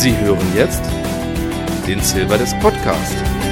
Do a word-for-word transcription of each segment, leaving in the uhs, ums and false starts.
Sie hören jetzt den Silverdisc Podcast.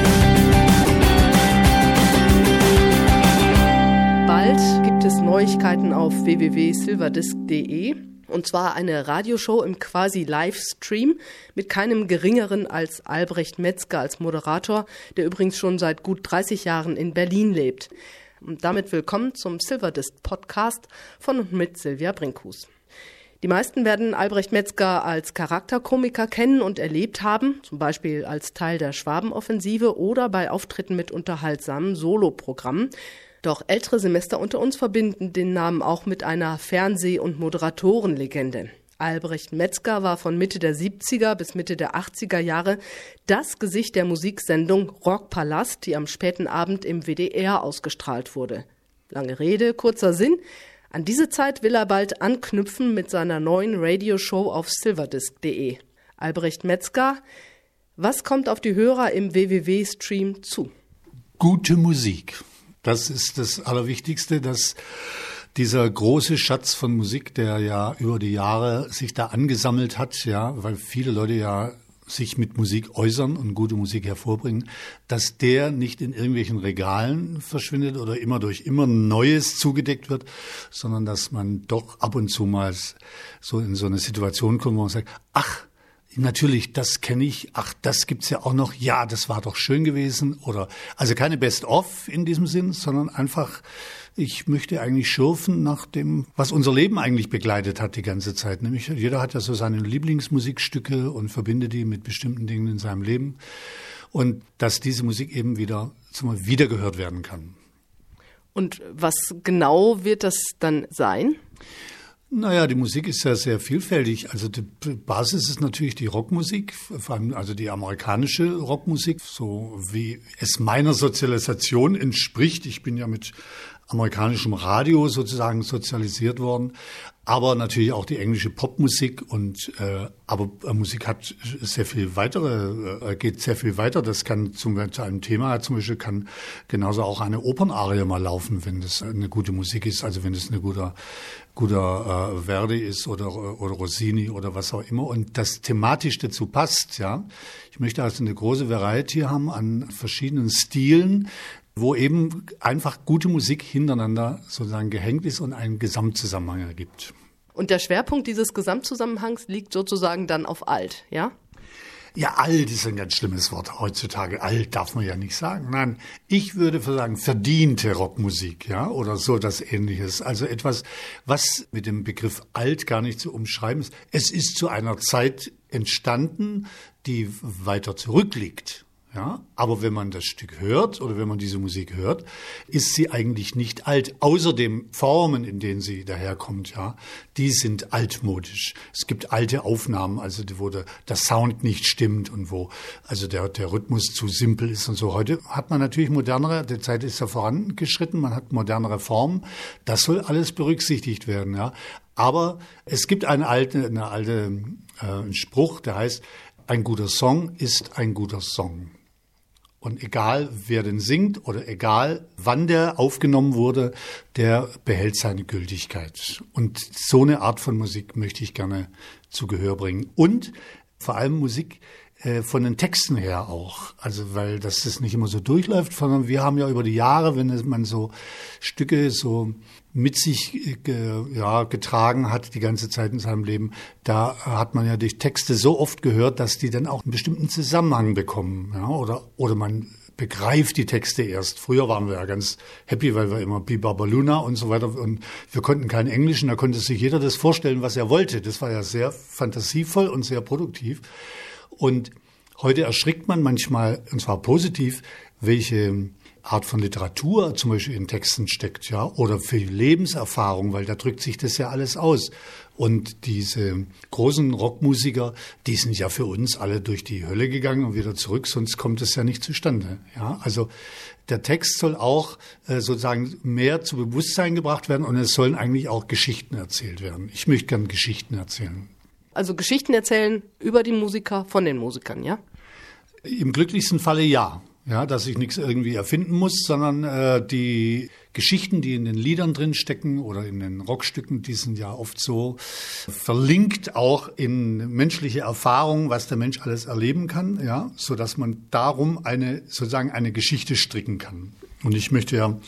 Bald gibt es Neuigkeiten auf w w w punkt silverdisc punkt d e und zwar eine Radioshow im quasi Livestream mit keinem geringeren als Albrecht Metzger als Moderator, der übrigens schon seit gut dreißig Jahren in Berlin lebt. Und damit willkommen zum Silverdisc Podcast von und mit Silvia Brinkhus. Die meisten werden Albrecht Metzger als Charakterkomiker kennen und erlebt haben, zum Beispiel als Teil der Schwabenoffensive oder bei Auftritten mit unterhaltsamen Soloprogrammen. Doch ältere Semester unter uns verbinden den Namen auch mit einer Fernseh- und Moderatorenlegende. Albrecht Metzger war von Mitte der siebziger bis Mitte der achtziger Jahre das Gesicht der Musiksendung Rockpalast, die am späten Abend im W D R ausgestrahlt wurde. Lange Rede, kurzer Sinn. An diese Zeit will er bald anknüpfen mit seiner neuen Radioshow auf silverdisc punkt d e. Albrecht Metzger, was kommt auf die Hörer im W W W-Stream zu? Gute Musik. Das ist das Allerwichtigste, dass dieser große Schatz von Musik, der ja über die Jahre sich da angesammelt hat, ja, weil viele Leute ja sich mit Musik äußern und gute Musik hervorbringen, dass der nicht in irgendwelchen Regalen verschwindet oder immer durch immer Neues zugedeckt wird, sondern dass man doch ab und zu mal so in so eine Situation kommt, wo man sagt, ach, natürlich, das kenne ich, ach, das gibt's ja auch noch, ja, das war doch schön gewesen, oder, also keine Best-of in diesem Sinn, sondern einfach, ich möchte eigentlich schürfen nach dem, was unser Leben eigentlich begleitet hat die ganze Zeit. Nämlich jeder hat ja so seine Lieblingsmusikstücke und verbindet die mit bestimmten Dingen in seinem Leben. Und dass diese Musik eben wieder, zumal wiedergehört werden kann. Und was genau wird das dann sein? Naja, die Musik ist ja sehr vielfältig. Also die Basis ist natürlich die Rockmusik, vor allem also die amerikanische Rockmusik, so wie es meiner Sozialisation entspricht. Ich bin ja mit amerikanischem Radio sozusagen sozialisiert worden, aber natürlich auch die englische Popmusik und äh, aber äh, Musik hat sehr viel weitere, äh, geht sehr viel weiter. Das kann zum zu einem Thema zum Beispiel kann genauso auch eine Opernarie mal laufen, wenn das eine gute Musik ist, also wenn es eine guter guter äh, Verdi ist oder oder Rossini oder was auch immer und das thematisch dazu passt, ja. Ich möchte also eine große Variety haben an verschiedenen Stilen, wo eben einfach gute Musik hintereinander sozusagen gehängt ist und einen Gesamtzusammenhang ergibt. Und der Schwerpunkt dieses Gesamtzusammenhangs liegt sozusagen dann auf alt, ja? Ja, alt ist ein ganz schlimmes Wort heutzutage. Alt darf man ja nicht sagen. Nein, ich würde sagen verdiente Rockmusik, ja, oder so das Ähnliches. Also etwas, was mit dem Begriff alt gar nicht zu umschreiben ist. Es ist zu einer Zeit entstanden, die weiter zurückliegt. Ja, aber wenn man das Stück hört oder wenn man diese Musik hört, ist sie eigentlich nicht alt. Außerdem Formen, in denen sie daherkommt, ja, die sind altmodisch. Es gibt alte Aufnahmen, also wo der, der Sound nicht stimmt und wo also der, der Rhythmus zu simpel ist und so. Heute hat man natürlich modernere, die Zeit ist ja vorangeschritten, man hat modernere Formen. Das soll alles berücksichtigt werden, ja. Aber es gibt eine alte, eine alte äh, einen Spruch, der heißt: Ein guter Song ist ein guter Song. Und egal, wer den singt oder egal, wann der aufgenommen wurde, der behält seine Gültigkeit. Und so eine Art von Musik möchte ich gerne zu Gehör bringen. Und vor allem Musik äh, von den Texten her auch. Also, weil das das nicht immer so durchläuft, sondern wir haben ja über die Jahre, wenn man so Stücke so mit sich ge, ja, getragen hat die ganze Zeit in seinem Leben, da hat man ja die Texte so oft gehört, dass die dann auch einen bestimmten Zusammenhang bekommen. Ja, oder, oder man begreift die Texte erst. Früher waren wir ja ganz happy, weil wir immer Biba Baluna und so weiter und wir konnten kein Englisch und da konnte sich jeder das vorstellen, was er wollte. Das war ja sehr fantasievoll und sehr produktiv. Und heute erschrickt man manchmal, und zwar positiv, welche Art von Literatur zum Beispiel in Texten steckt, ja, oder für die Lebenserfahrung, weil da drückt sich das ja alles aus. Und diese großen Rockmusiker, die sind ja für uns alle durch die Hölle gegangen und wieder zurück, sonst kommt es ja nicht zustande, ja. Also der Text soll auch äh, sozusagen mehr zu Bewusstsein gebracht werden und es sollen eigentlich auch Geschichten erzählt werden. Ich möchte gerne Geschichten erzählen. Also Geschichten erzählen über die Musiker, von den Musikern, ja? Im glücklichsten Falle ja. Ja, dass ich nichts irgendwie erfinden muss, sondern äh, die Geschichten, die in den Liedern drin stecken oder in den Rockstücken, die sind ja oft so verlinkt auch in menschliche Erfahrungen, was der Mensch alles erleben kann, ja, so dass man darum eine sozusagen eine Geschichte stricken kann. Und ich möchte ja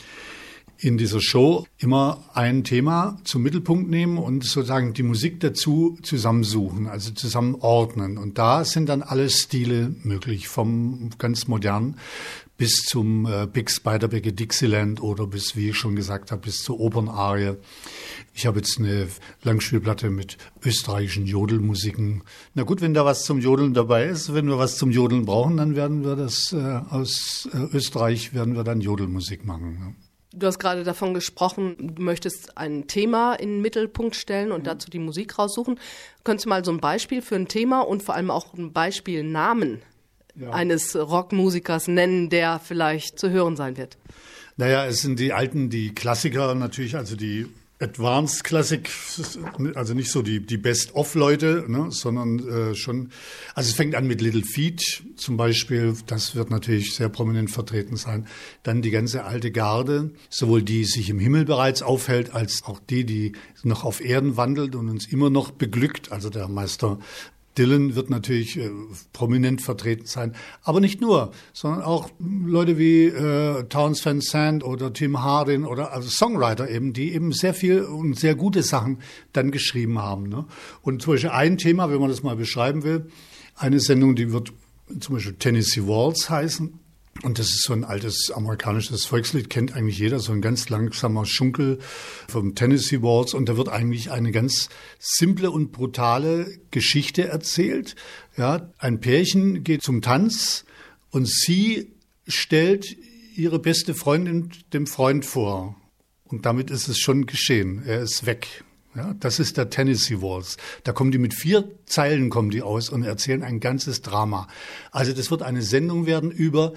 in dieser Show immer ein Thema zum Mittelpunkt nehmen und sozusagen die Musik dazu zusammensuchen, also zusammenordnen. Und da sind dann alle Stile möglich, vom ganz modern bis zum äh, Big Spider-Becke Dixieland oder bis, wie ich schon gesagt habe, bis zur Opernarie. Ich habe jetzt eine Langspielplatte mit österreichischen Jodelmusiken. Na gut, wenn da was zum Jodeln dabei ist, wenn wir was zum Jodeln brauchen, dann werden wir das äh, aus äh, Österreich, werden wir dann Jodelmusik machen. Ja. Du hast gerade davon gesprochen, du möchtest ein Thema in den Mittelpunkt stellen und dazu die Musik raussuchen. Könntest du mal so ein Beispiel für ein Thema und vor allem auch ein Beispielnamen ja. eines Rockmusikers nennen, der vielleicht zu hören sein wird? Naja, es sind die alten, die Klassiker natürlich, also die Advanced Classic, also nicht so die, die Best-of-Leute, ne, sondern äh, schon, also es fängt an mit Little Feat zum Beispiel, das wird natürlich sehr prominent vertreten sein. Dann die ganze alte Garde, sowohl die sich im Himmel bereits aufhält, als auch die, die noch auf Erden wandelt und uns immer noch beglückt, also der Meister Dylan wird natürlich äh, prominent vertreten sein, aber nicht nur, sondern auch Leute wie äh, Townes Van Zandt oder Tim Hardin oder also Songwriter eben, die eben sehr viel und sehr gute Sachen dann geschrieben haben. Ne? Und zum Beispiel ein Thema, wenn man das mal beschreiben will, eine Sendung, die wird zum Beispiel Tennessee Waltz heißen. Und das ist so ein altes amerikanisches Volkslied, kennt eigentlich jeder, so ein ganz langsamer Schunkel vom Tennessee Waltz. Und da wird eigentlich eine ganz simple und brutale Geschichte erzählt. Ja, ein Pärchen geht zum Tanz und sie stellt ihre beste Freundin dem Freund vor. Und damit ist es schon geschehen. Er ist weg. Ja, das ist der Tennessee Waltz. Da kommen die mit vier Zeilen kommen die aus und erzählen ein ganzes Drama. Also das wird eine Sendung werden über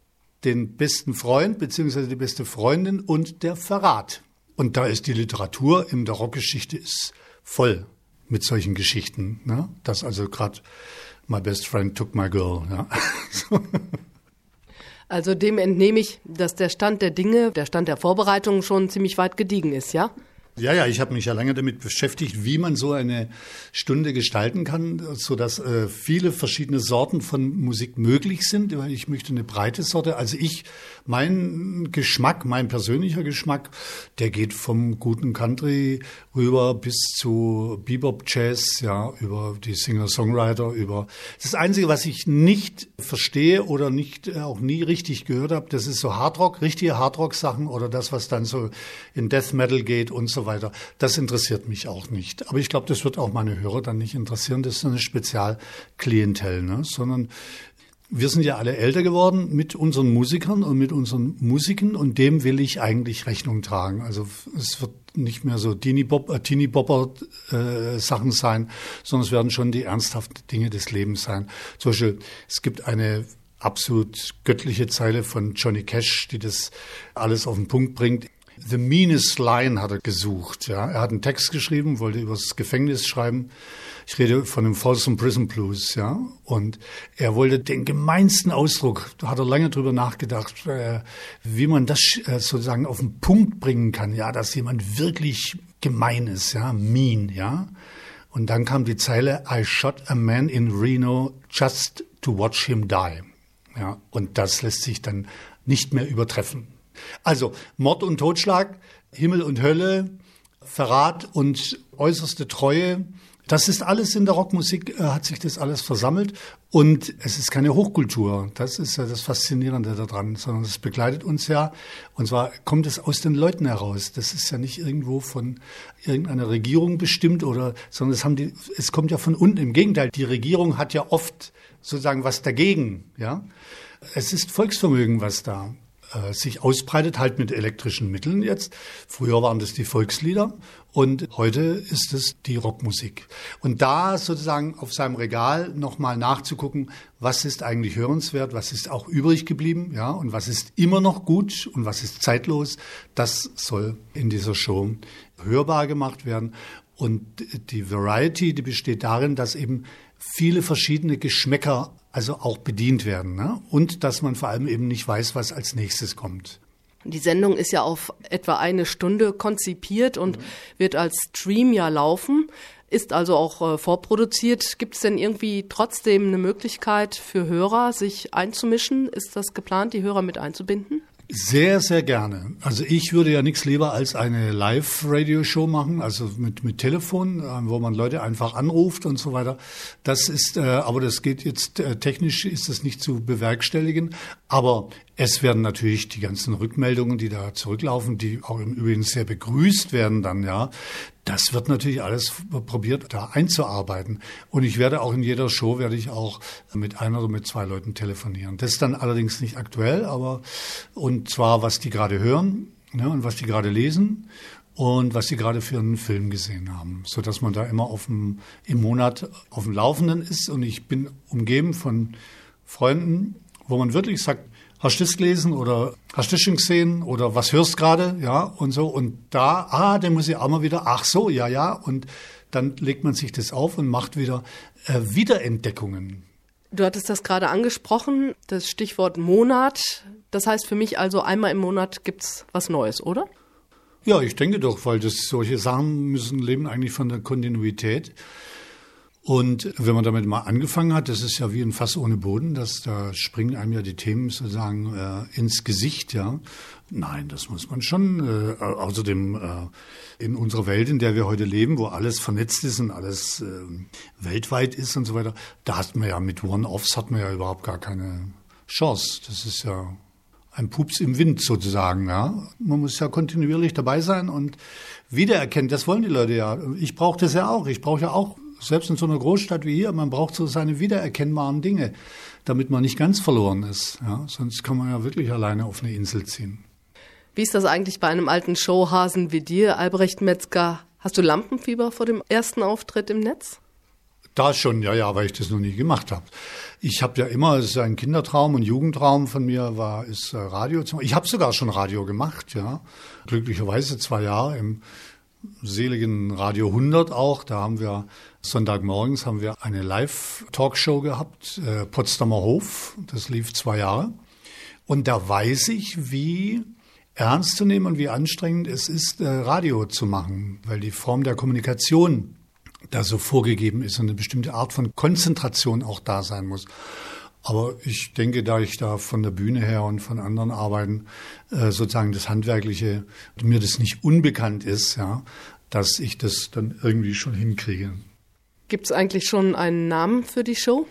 den besten Freund beziehungsweise die beste Freundin und der Verrat. Und da ist die Literatur in der Rockgeschichte ist voll mit solchen Geschichten. Ne? Das also gerade My Best Friend Took My Girl. Ja. Also dem entnehme ich, dass der Stand der Dinge, der Stand der Vorbereitungen schon ziemlich weit gediegen ist, ja? Ja, ja, ich habe mich ja lange damit beschäftigt, wie man so eine Stunde gestalten kann, so dass äh, viele verschiedene Sorten von Musik möglich sind, weil ich möchte eine breite Sorte. Also ich, mein Geschmack, mein persönlicher Geschmack, der geht vom guten Country rüber bis zu Bebop Jazz, ja, über die Singer-Songwriter, über das Einzige, was ich nicht verstehe oder nicht äh, auch nie richtig gehört habe, das ist so Hardrock, richtige Hardrock-Sachen oder das, was dann so in Death Metal geht und so weiter. Das interessiert mich auch nicht. Aber ich glaube, das wird auch meine Hörer dann nicht interessieren. Das ist eine Spezialklientel, ne? Sondern wir sind ja alle älter geworden mit unseren Musikern und mit unseren Musiken und dem will ich eigentlich Rechnung tragen. Also es wird nicht mehr so Teenie-Bopper-Sachen äh, sein, sondern es werden schon die ernsthaften Dinge des Lebens sein. Zum Beispiel, es gibt eine absolut göttliche Zeile von Johnny Cash, die das alles auf den Punkt bringt. The meanest line hat er gesucht. Ja, er hat einen Text geschrieben, wollte über das Gefängnis schreiben. Ich rede von dem Folsom Prison Blues, ja. Und er wollte den gemeinsten Ausdruck, da hat er lange drüber nachgedacht, äh, wie man das äh, sozusagen auf den Punkt bringen kann, ja, dass jemand wirklich gemein ist, ja, mean, ja. Und dann kam die Zeile, I shot a man in Reno just to watch him die. Ja, und das lässt sich dann nicht mehr übertreffen. Also Mord und Totschlag, Himmel und Hölle, Verrat und äußerste Treue, das ist alles in der Rockmusik, äh, hat sich das alles versammelt und es ist keine Hochkultur, das ist ja das Faszinierende daran, sondern es begleitet uns ja und zwar kommt es aus den Leuten heraus, das ist ja nicht irgendwo von irgendeiner Regierung bestimmt oder, sondern es haben die, es kommt ja von unten, im Gegenteil, die Regierung hat ja oft sozusagen was dagegen, ja, es ist Volksvermögen, was da sich ausbreitet, halt mit elektrischen Mitteln jetzt. Früher waren das die Volkslieder und heute ist es die Rockmusik. Und da sozusagen auf seinem Regal nochmal nachzugucken, was ist eigentlich hörenswert, was ist auch übrig geblieben, ja, und was ist immer noch gut und was ist zeitlos, das soll in dieser Show hörbar gemacht werden. Und die Variety, die besteht darin, dass eben viele verschiedene Geschmäcker also auch bedient werden, ne? Und dass man vor allem eben nicht weiß, was als nächstes kommt. Die Sendung ist ja auf etwa eine Stunde konzipiert und mhm. wird als Stream ja laufen, ist also auch äh, vorproduziert. Gibt es denn irgendwie trotzdem eine Möglichkeit für Hörer, sich einzumischen? Ist das geplant, die Hörer mit einzubinden? Sehr, sehr gerne. Also ich würde ja nichts lieber als eine Live-Radio-Show machen, also mit mit Telefon, wo man Leute einfach anruft und so weiter. Das ist, äh, aber das geht jetzt äh, technisch ist das nicht zu bewerkstelligen. Aber es werden natürlich die ganzen Rückmeldungen, die da zurücklaufen, die auch im Übrigen sehr begrüßt werden dann, ja. Das wird natürlich alles probiert, da einzuarbeiten. Und ich werde auch in jeder Show, werde ich auch mit einer oder mit zwei Leuten telefonieren. Das ist dann allerdings nicht aktuell, aber, und zwar, was die gerade hören, ne, und was die gerade lesen und was die gerade für einen Film gesehen haben. So dass man da immer auf dem, im Monat auf dem Laufenden ist. Und ich bin umgeben von Freunden, wo man wirklich sagt, hast du das gelesen oder hast du das schon gesehen oder was hörst gerade, ja, und so. Und da, ah, dann muss ich auch mal wieder, ach so, ja, ja. Und dann legt man sich das auf und macht wieder äh, Wiederentdeckungen. Du hattest das gerade angesprochen, das Stichwort Monat. Das heißt für mich also, einmal im Monat gibt's was Neues, oder? Ja, ich denke doch, weil das solche Sachen müssen leben eigentlich von der Kontinuität. Und wenn man damit mal angefangen hat, das ist ja wie ein Fass ohne Boden, dass da springen einem ja die Themen sozusagen äh, ins Gesicht, ja. Nein, das muss man schon. Äh, außerdem äh, in unserer Welt, in der wir heute leben, wo alles vernetzt ist und alles äh, weltweit ist und so weiter, da hat man ja mit One-Offs hat man ja überhaupt gar keine Chance. Das ist ja ein Pups im Wind sozusagen, ja. Man muss ja kontinuierlich dabei sein und wiedererkennen. Das wollen die Leute ja. Ich brauche das ja auch. Ich brauche ja auch, selbst in so einer Großstadt wie hier, man braucht so seine wiedererkennbaren Dinge, damit man nicht ganz verloren ist. Ja, sonst kann man ja wirklich alleine auf eine Insel ziehen. Wie ist das eigentlich bei einem alten Showhasen wie dir, Albrecht Metzger? Hast du Lampenfieber vor dem ersten Auftritt im Netz? Da schon, ja, ja, weil ich das noch nie gemacht habe. Ich habe ja immer, es ist ein Kindertraum und Jugendtraum von mir, war ist Radio zu machen. Ich habe sogar schon Radio gemacht, ja, glücklicherweise zwei Jahre im seligen Radio hundert auch. Da haben wir Sonntagmorgens haben wir eine Live-Talkshow gehabt, äh, Potsdamer Hof. Das lief zwei Jahre. Und da weiß ich, wie ernst zu nehmen und wie anstrengend es ist, äh, Radio zu machen, weil die Form der Kommunikation da so vorgegeben ist und eine bestimmte Art von Konzentration auch da sein muss. Aber ich denke, da ich da von der Bühne her und von anderen Arbeiten äh, sozusagen das Handwerkliche, mir das nicht unbekannt ist, ja, dass ich das dann irgendwie schon hinkriege. Gibt es eigentlich schon einen Namen für die Show?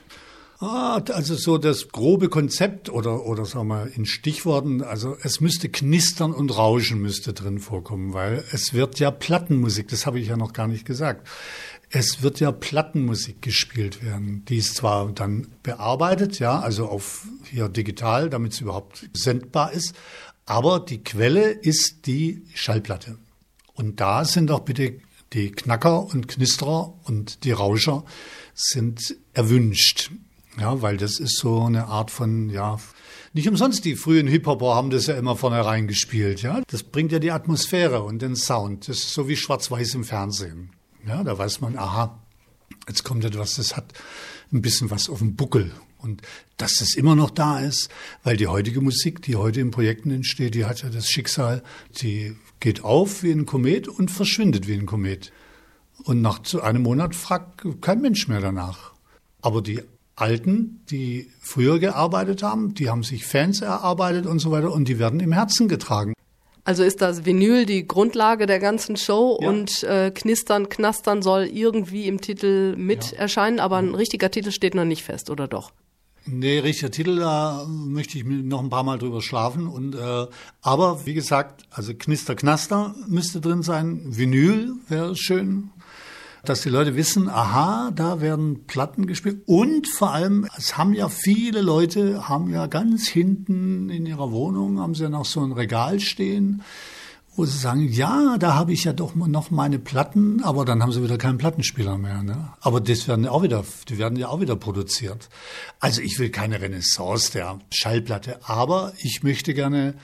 Ah, also so das grobe Konzept oder, oder sagen wir in Stichworten, also es müsste knistern und rauschen müsste drin vorkommen, weil es wird ja Plattenmusik, das habe ich ja noch gar nicht gesagt. Es wird ja Plattenmusik gespielt werden. Die ist zwar dann bearbeitet, ja, also auf hier digital, damit es überhaupt sendbar ist, aber die Quelle ist die Schallplatte. Und da sind auch bitte die Knacker und Knisterer und die Rauscher sind erwünscht. Ja, weil das ist so eine Art von, ja, nicht umsonst die frühen Hip-Hopper haben das ja immer vornherein gespielt, ja. Das bringt ja die Atmosphäre und den Sound. Das ist so wie Schwarz-Weiß im Fernsehen. Ja, da weiß man, aha, jetzt kommt etwas, das hat ein bisschen was auf dem Buckel. Und dass das immer noch da ist, weil die heutige Musik, die heute in Projekten entsteht, die hat ja das Schicksal, die geht auf wie ein Komet und verschwindet wie ein Komet. Und nach einem Monat fragt kein Mensch mehr danach. Aber die Alten, die früher gearbeitet haben, die haben sich Fans erarbeitet und so weiter und die werden im Herzen getragen. Also ist das Vinyl die Grundlage der ganzen Show, ja. Und äh, Knistern, Knastern soll irgendwie im Titel mit ja. erscheinen, aber ein richtiger Titel steht noch nicht fest, oder doch? Nee, richtiger Titel, da möchte ich noch ein paar Mal drüber schlafen. Und äh, aber wie gesagt, also Knister, Knaster müsste drin sein, Vinyl wäre schön. Dass die Leute wissen, aha, da werden Platten gespielt. Und vor allem, es haben ja viele Leute, haben ja ganz hinten in ihrer Wohnung, haben sie ja noch so ein Regal stehen, wo sie sagen, ja, da habe ich ja doch noch meine Platten, aber dann haben sie wieder keinen Plattenspieler mehr. Ne? Aber das werden ja auch wieder, die werden ja auch wieder produziert. Also ich will keine Renaissance der Schallplatte, aber ich möchte gerne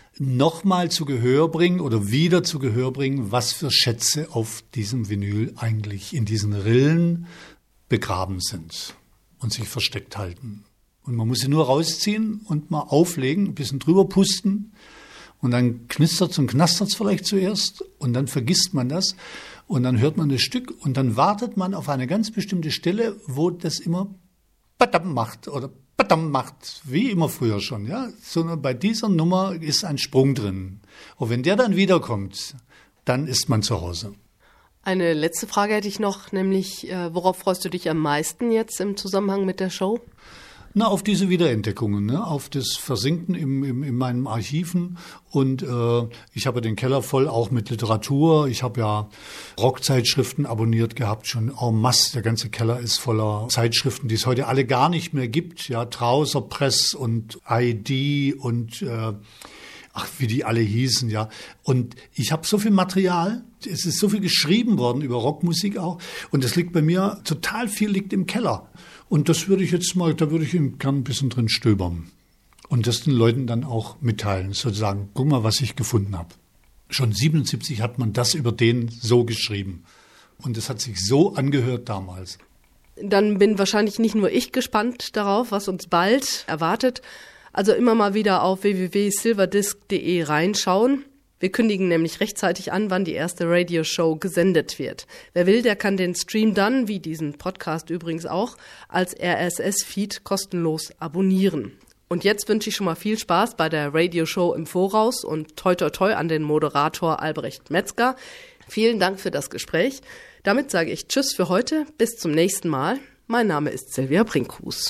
nochmal zu Gehör bringen oder wieder zu Gehör bringen, was für Schätze auf diesem Vinyl eigentlich in diesen Rillen begraben sind und sich versteckt halten. Und man muss sie nur rausziehen und mal auflegen, ein bisschen drüber pusten. Und dann knistert's und knastert's vielleicht zuerst. Und dann vergisst man das. Und dann hört man das Stück. Und dann wartet man auf eine ganz bestimmte Stelle, wo das immer Badam macht oder Badam macht. Wie immer früher schon, ja. Sondern bei dieser Nummer ist ein Sprung drin. Und wenn der dann wiederkommt, dann ist man zu Hause. Eine letzte Frage hätte ich noch, nämlich, äh, worauf freust du dich am meisten jetzt im Zusammenhang mit der Show? Na, auf diese Wiederentdeckungen, ne? Auf das Versinken im, im, in meinen Archiven. Und äh, ich habe den Keller voll auch mit Literatur. Ich habe ja Rockzeitschriften abonniert gehabt, schon en masse. Der ganze Keller ist voller Zeitschriften, die es heute alle gar nicht mehr gibt. Ja, Trouser Press und I D und äh, ach, wie die alle hießen, ja. Und ich habe so viel Material, es ist so viel geschrieben worden über Rockmusik auch. Und das liegt bei mir, total viel liegt im Keller. Und das würde ich jetzt mal, da würde ich gerne ein bisschen drin stöbern. Und das den Leuten dann auch mitteilen, sozusagen, guck mal, was ich gefunden habe. Schon siebenundsiebzig hat man das über den so geschrieben. Und das hat sich so angehört damals. Dann bin wahrscheinlich nicht nur ich gespannt darauf, was uns bald erwartet. Also immer mal wieder auf w w w punkt silverdisc punkt d e reinschauen. Wir kündigen nämlich rechtzeitig an, wann die erste Radioshow gesendet wird. Wer will, der kann den Stream dann, wie diesen Podcast übrigens auch, als R S S-Feed kostenlos abonnieren. Und jetzt wünsche ich schon mal viel Spaß bei der Radioshow im Voraus und toi toi toi an den Moderator Albrecht Metzger. Vielen Dank für das Gespräch. Damit sage ich Tschüss für heute, bis zum nächsten Mal. Mein Name ist Silvia Brinkhus.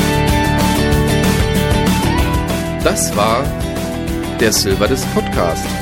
Das war der Silverdisc Podcast.